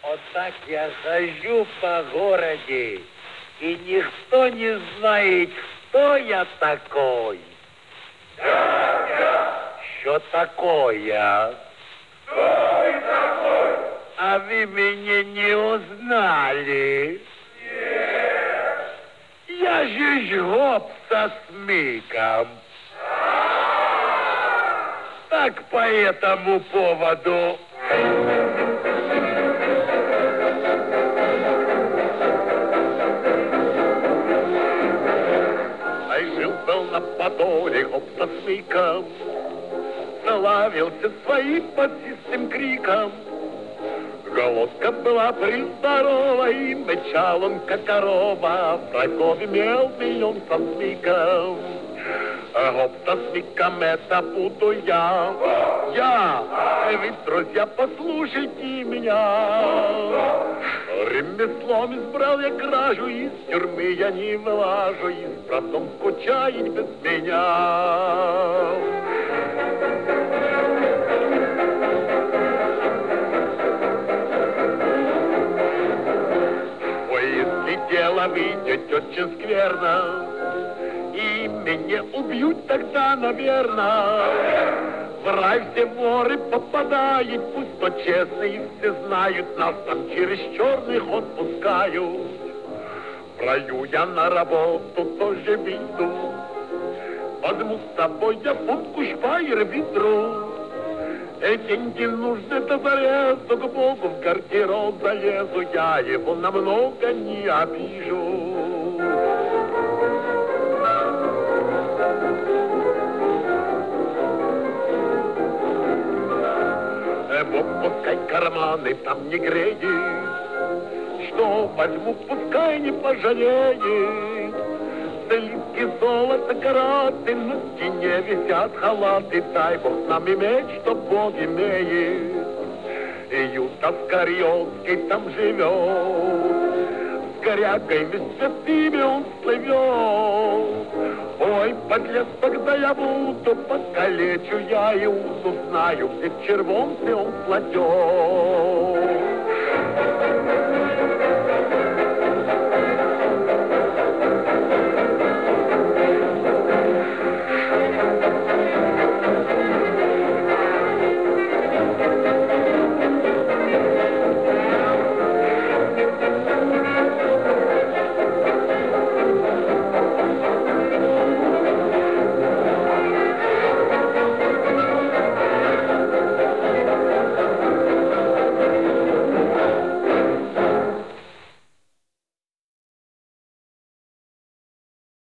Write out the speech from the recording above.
Вот так я хожу по городе, и никто не знает, кто я такой. Что такое? Кто ты такой? А вы меня не узнали? Нет. Я же жгоб со смыком. Так по этому поводу. Ай, жил-был на Подоле гоп со смыком, славился своим подсистым криком. Головка была приздорова, и мычал он, как корова, врагов имел миллион со смыком. Гоп со смыком, это буду я. Вы, друзья, послушайте меня. Ремеслом избрал я кражу, из тюрьмы я не вылажу, и с братом скучает без меня. Дело выйдет очень скверно, и меня убьют тогда, наверное. В рай все воры попадают, пусть то честные все знают, нас там через черный ход пускают. В раю я на работу тоже выйду, возьму с собой я фунтку шпайр ведру. Деньги нужны до зарезу, к Богу в гардероб залезу, я его намного не обижу. Вот пускай карманы там не греет, что возьму, пускай не пожалеет. Слитки золота караты, на стене висят халаты, дай Бог нам иметь, что Бог имеет. И Юта Скорьевский там живет, с корягами святыми он слывет. Ой, подлец, когда я буду, покалечу я Иуду, знаю, где в червонце он кладет.